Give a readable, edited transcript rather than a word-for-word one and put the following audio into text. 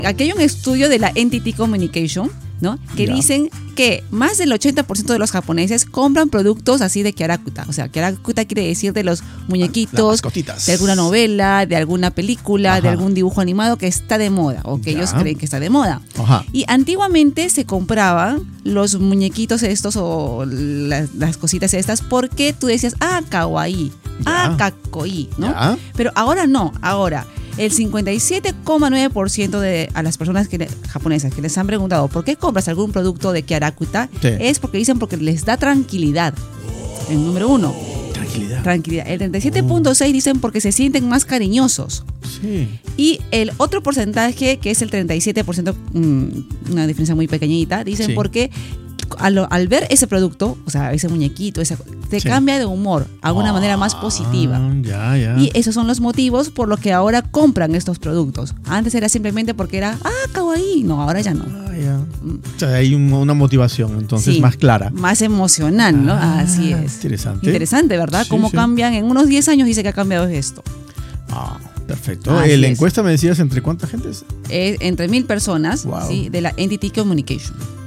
Aquí hay un estudio de la NTT Communication, ¿no? Que dicen que más del 80% de los japoneses compran productos así de Kyorakuta. O sea, Kyorakuta quiere decir de los muñequitos, de alguna novela, de alguna película, de algún dibujo animado que está de moda o que ellos creen que está de moda. Y antiguamente se compraban los muñequitos estos o las cositas estas porque tú decías, kawaii, kakoi, ¿no? Pero ahora no, ahora el 57,9% de a las personas japonesas que les han preguntado ¿por qué compras algún producto de Kyorakuta? Es porque les da tranquilidad. El número 1. Tranquilidad. El 37,6% dicen porque se sienten más cariñosos. Y el otro porcentaje, que es el 37%, una diferencia muy pequeñita, dicen porque al ver ese producto, o sea, ese muñequito, te cambia de humor a una manera más positiva. Y esos son los motivos por los que ahora compran estos productos. Antes era simplemente porque era, kawaii. No, ahora ya no. O sea, hay una motivación entonces más clara. Más emocional, ¿no? Así es. Interesante, ¿verdad? Cómo cambian. En unos 10 años dice que ha cambiado esto. Perfecto. La encuesta me decías, ¿entre cuánta gente es? Entre 1,000 personas, ¿sí? De la NTT Communication.